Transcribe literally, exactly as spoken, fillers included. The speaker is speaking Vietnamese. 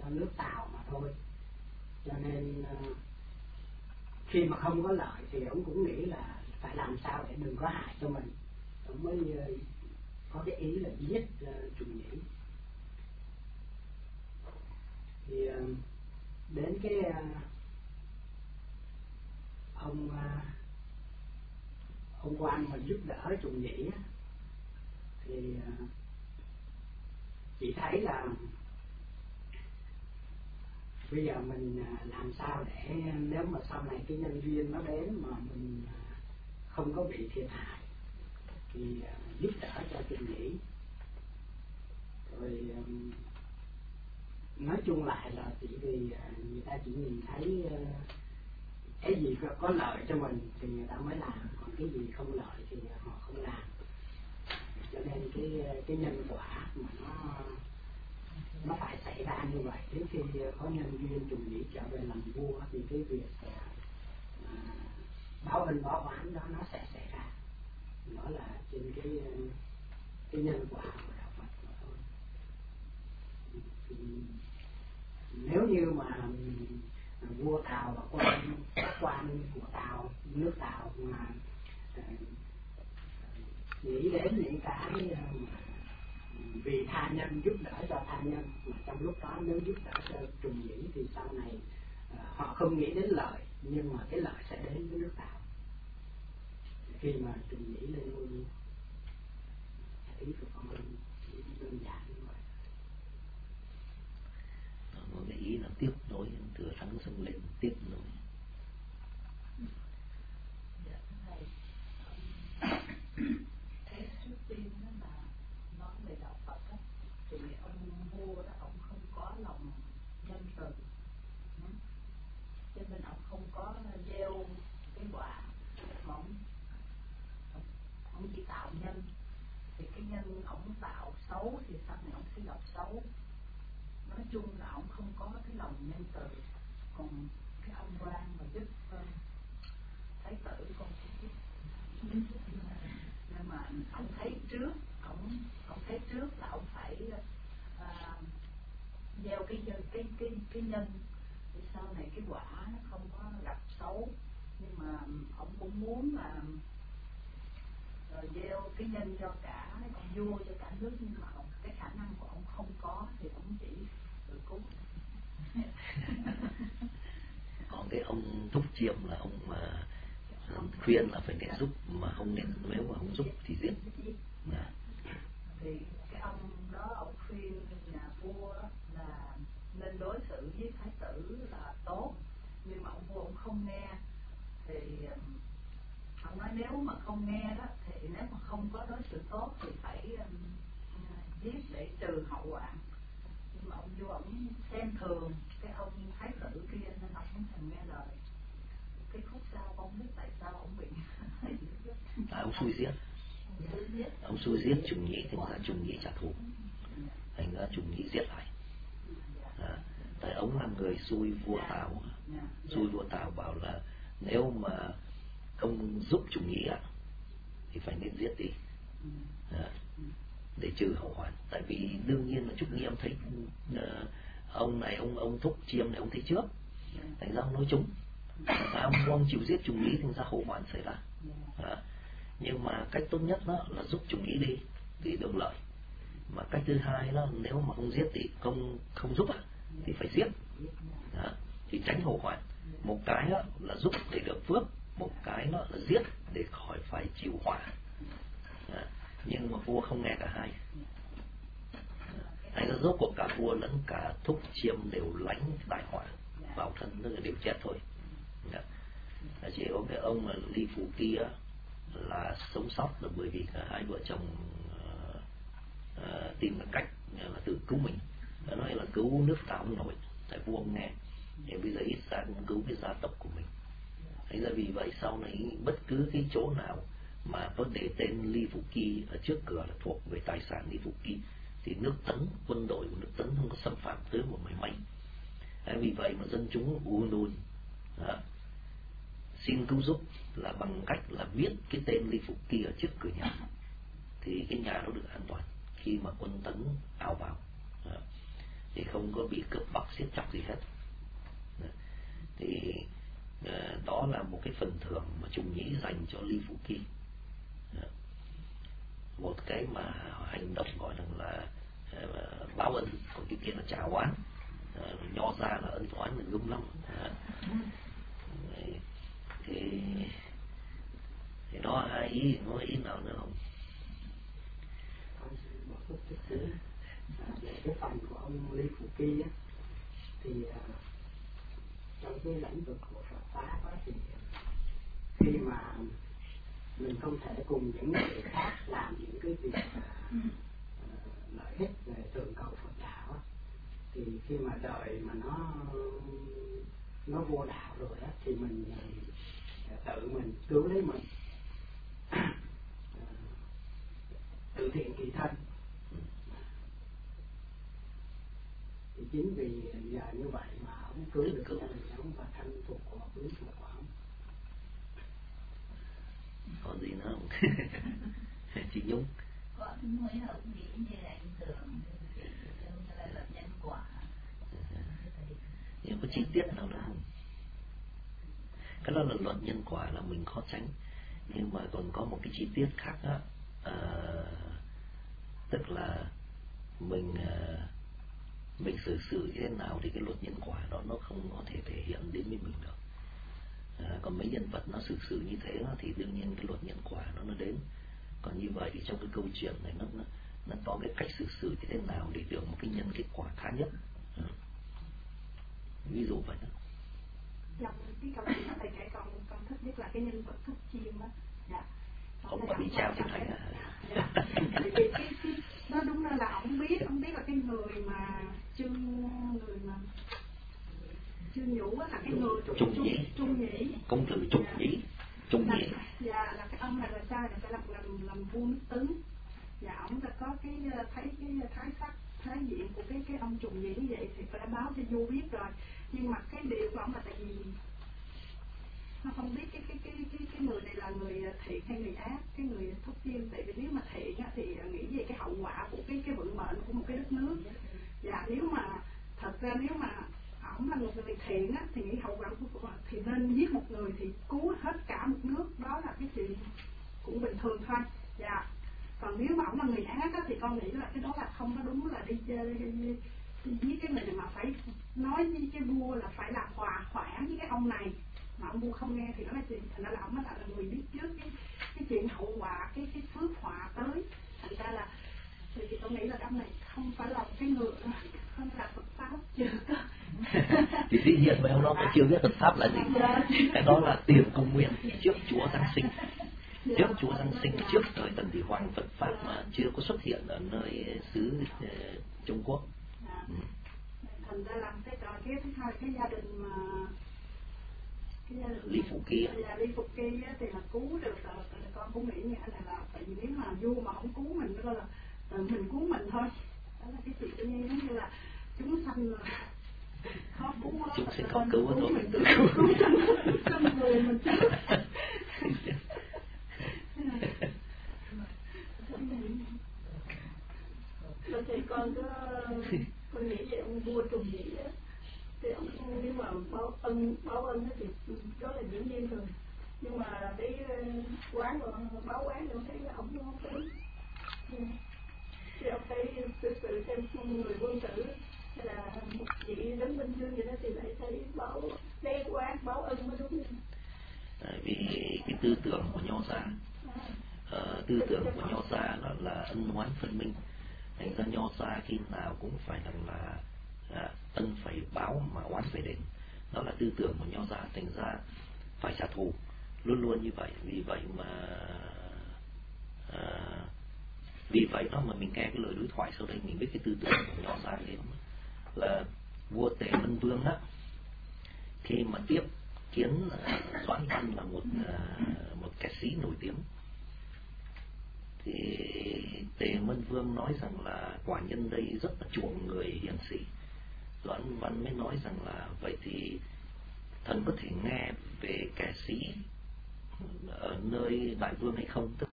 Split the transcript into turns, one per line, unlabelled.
cho nước Tàu mà thôi. Cho nên khi mà không có lợi thì ông cũng nghĩ là phải làm sao để đừng có hại cho mình, ông mới có cái ý là giết Trùng Nhĩ. Thì đến cái ông ông quan mà giúp đỡ Trùng Nhĩ thì chỉ thấy là bây giờ mình làm sao để nếu mà sau này cái nhân duyên nó đến mà mình không có bị thiệt hại thì giúp đỡ cho Trùng Nhĩ. Rồi nói chung lại là chỉ vì người ta chỉ nhìn thấy cái gì có lợi cho mình thì người ta mới làm, còn cái gì không lợi thì họ không làm. Cho nên cái cái nhân quả mà nó nó phải xảy ra như vậy. Đến khi có nhân duyên Trùng Nhĩ trở về làm vua thì cái việc à, báo ân báo oán đó nó sẽ xảy ra. Đó là trên cái cái nhân quả của đạo Phật mà thôi. Thì nếu như mà vua Tàu và quan các quan của Tàu, nước Tàu mà nghĩ đến những cái vì tha nhân, giúp đỡ cho tha nhân, mà trong lúc đó nếu giúp đỡ cho Trùng Nhĩ thì sau này họ không nghĩ đến lợi, nhưng mà cái lợi sẽ đến với nước Tàu khi mà Trùng Nhĩ lên ngôi vua. Ý của con đơn giản như vậy.
Có cái ý là tiếp nối từ thắng sông lên, tiếp nối.
Thế trước tiên đó là nói về đạo Phật đó, thì ông vua đó ông không có lòng nhân từ, cho nên ông không có gieo cái quả, mà ông, ông chỉ tạo nhân. Thì cái nhân ông tạo xấu thì sau này ông sẽ gặp xấu. Nói chung là ông không có cái lòng nhân từ. Còn cái ông quan mà giúp uh, thái tử con cũng nhưng mà ông thấy trước, ông ông thấy trước là ông phải uh, gieo cái cái cái cái nhân để sau này cái quả nó không có gặp xấu. Nhưng mà ông cũng muốn là rồi gieo cái nhân cho cả con vua, cho cả nước, nhưng mà ông, cái khả năng của ông không có thì ông chỉ tự cứu.
Còn cái ông Thúc Chiêm là ông mà khuyên là phải nên giúp, mà không nên, nếu mà không giúp thì giết. À.
Thì cái ông đó ông khuyên nhà vua là nên đối xử với thái tử là tốt, nhưng mà ông vua ông không nghe. Thì ông nói nếu mà không nghe đó thì nếu mà không có đối xử tốt thì phải um, giết để trừ hậu hoạn. Nhưng mà ông vua ông xem thường cái ông thái tử kia nên ông không thèm nghe lời. Cái khúc sau ông biết tại sao ông bị
à, ông xui giết ông xui giết Trùng Nhĩ, thì ra Trùng Nhĩ trả thù, thành ra Trùng Nhĩ giết lại. À, tại ông là người xui vua Tàu, xui vua Tàu bảo là nếu mà ông giúp Trùng Nhĩ ạ thì phải nên giết đi, à, để trừ hậu hoạn. Tại vì đương nhiên là Trúc Nghĩa ông thấy uh, ông này ông ông Thúc Chiêm này ông thấy trước, thành ra ông nói chúng ông không chịu giết Trùng Nhĩ, thành ra hậu hoạn xảy ra. À, nhưng mà cách tốt nhất đó là giúp Trùng Nhĩ đi thì được lợi, mà cách thứ hai đó nếu mà không giết thì không không giúp thì phải giết, à, thì tránh hậu hoạn. Một cái đó là giúp để được phước, một cái đó là giết để khỏi phải chịu họa. À, nhưng mà vua không nghe cả hai, thành ra rốt cuộc cả vua lẫn cả Thúc Chiêm đều lãnh đại họa vào thân, tức là đều chết thôi. À, chỉ có cái ông mà Ly Phụ kia là sống sót là bởi vì cả hai vợ chồng uh, uh, tìm được cách là tự cứu mình. Nó nói là cứu nước Tàu ông nội, tại vua ông nghe, thì bây giờ ít ra cũng cứu cái gia tộc của mình. Thế ra vì vậy sau này bất cứ cái chỗ nào mà có để tên Ly Phụ Kỳ ở trước cửa là thuộc về tài sản Ly Phụ Kỳ, thì nước Tấn, quân đội của nước Tấn không có xâm phạm tới một mảy may. À, vì vậy mà dân chúng u nôn à, xin cứu giúp là bằng cách là viết cái tên Ly Phụ Kỳ ở trước cửa nhà, thì cái nhà nó được an toàn khi mà quân Tấn ảo vào. À, thì không có bị cướp bóc giết chóc gì hết. Thì đó là một cái phần thưởng mà Trung Nhĩ dành cho Lý Phụ Kỳ, một cái mà hành động gọi là báo ân, còn cái kia là trả oán. Nho ra là ân oán là gum lắm. Thì thì đó ai ý có ý nào nữa không?
Về cái phần của ông Lý Phụ Kỳ á, thì trong cái lĩnh vực của Phật pháp đó, thì khi mà mình không thể cùng những người khác làm những cái việc uh, lợi ích về tường cầu Phật đạo á, thì khi mà đời mà nó nó vô đạo rồi á, thì mình uh, tự mình cứu lấy mình, uh, tự thiện kỳ thân. Thì chính vì giờ như vậy mà ông cứu được gia đình ông và thân thuộc của quý thuộc của ông.
Có gì nữa không? Chị Nhung.
Có mấy hợp nghĩ như là ảnh tưởng là lập nhân quả.
Nhưng có chi tiết nào nữa không? Cái đó là luật nhân quả là mình khó tránh, nhưng mà còn có một cái chi tiết khác á, à, tức là mình à, mình xử sự như thế nào thì cái luật nhân quả đó nó không có thể thể hiện đến với mình được. À, còn mấy nhân vật nó xử sự như thế đó, thì đương nhiên cái luật nhân quả nó nó đến. Còn như vậy thì trong cái câu chuyện này nó nó, nó có cái cách xử sự như thế nào để được một cái nhân kết quả khá nhất. À. Ví dụ vậy đó.
Trong cái câu chuyện thầy kể con con thích nhất là cái nhân vật Thúc Chiêm á. Dạ.
Ông mà đi trao cho thầy à?
Dạ. Tại vì cái, cái nó đúng là ông biết ông biết là cái người mà Trương người mà Trương Nhũ á, là cái người
Trung Nhĩ,
Trung Nhĩ,
công tử Trung Nhĩ, Trung Nhĩ.
Dạ, là cái ông này là sao là phải làm làm làm vua nước Tấn. Dạ, ông đã có cái thấy cái thái sắc thái diện của cái cái ông Trùng Nhĩ như vậy thì phải đã báo cho vua biết rồi. Nhưng mà cái điều của ông là tại vì nó không biết cái cái cái cái cái người này là người thiện hay người ác, cái người Thúc Chiêm. Tại vì nếu mà thiện á, thì nghĩ về cái hậu quả của cái cái vận mệnh của một cái đất nước. Dạ, nếu mà thật ra nếu mà ổng là một người thiện á, thì nghĩ hậu quả của thì nên giết một người thì cứu hết cả một nước, đó là cái chuyện cũng bình thường thôi. Dạ. Còn nếu mà ổng là người ác á, thì con nghĩ là cái đó là không có đúng, là đi chơi đi, đi giết cái người này, mà phải nói với cái vua là phải là hòa khoản với cái ông này, mà ông vua không nghe thì đó là chuyện thành ra là ổng là người biết trước cái cái chuyện hậu quả, cái cái phước họa tới. Thành ra là thì tôi nghĩ là ông này không phải là cái người không là Phật pháp chưa có.
Thì dĩ nhiên mà ông đó cũng chưa biết Phật pháp là gì. Cái đó là tiền công nguyện trước Chúa Giáng sinh. Trước Chúa Giáng sinh, trước thời Tần Thủy Hoàng, Phật pháp mà chưa có xuất hiện ở nơi xứ uh, Trung Quốc. Ừ.
Thành ra làm cái trò cái thứ hai cái gia đình mà cái gia đình
Lý Phụ Kỳ,
là Lý Phụ Kỳ thì là cứu được, là, là con cũng nghĩ như là, là tại vì nếu mà vua mà không cứu mình đó là tự mình cứu mình thôi. Đó là cái chuyện tự nhiên giống như là chúng sanh là khó cứu quá.
Chúng sẽ không cứu thôi,
mình tự cứu cứu trong người mình trước.
Rồi thì con có con nghĩ về ông vua Trùng Nhĩ á, thì ông nếu mà báo ân báo ân thì đó là dĩ nhiên rồi, nhưng mà cái quán rồi báo quán thì ông thấy là ông không phải, thì ông phải xử sự xem người quân tử hay là một vị đứng bên dương vậy đó thì lại thấy báo đế quán báo ân mới đúng.
Tại vì cái tư tưởng của Nho gia, uh, tư tưởng của Nho gia là, là ân oán phân minh. Thành ra Nho gia khi nào cũng phải rằng là à, ân phải báo mà oán phải đền. Đó là tư tưởng của Nho gia, thành ra phải trả thù luôn luôn như vậy. Vì vậy mà à, vì vậy đó mà mình nghe cái lời đối thoại sau đây mình biết cái tư tưởng của Nho gia này là vua Tề Mân Vương á, khi mà tiếp kiến uh, Doãn Văn là một uh, một ca sĩ nổi tiếng, thì Tề Mân Vương nói rằng là quả nhân đây rất là chuộng người hiền sĩ. Doãn Văn mới nói rằng là vậy thì thần có thể nghe về ca sĩ ở nơi đại vương hay không?